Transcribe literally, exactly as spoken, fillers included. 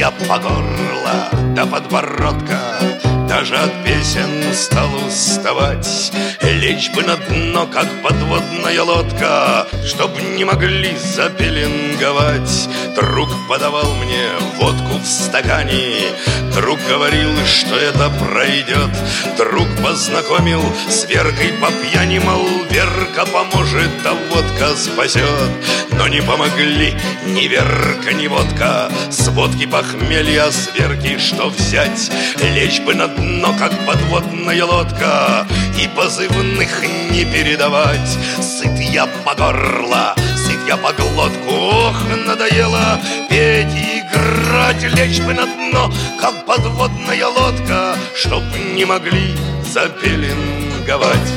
я по горло до подбородка, даже от песен стал уставать. Лечь бы на дно, как подводная лодка, чтоб не могли запеленговать. Друг подавал мне водку в стакане, друг говорил, что это пройдет. Друг познакомил с Веркой по пьяни, мол, Верка поможет, а водка спасет. Но не помогли ни Верка, ни водка. С водки похмелья, с Верки что взять? Лечь бы на дно, как подводная лодка, и позывных не передавать. Сыт я по горло, сыт я по глотку, ох, надоело петь и играть. Лечь бы на дно, как подводная лодка, чтоб не могли запеленговать.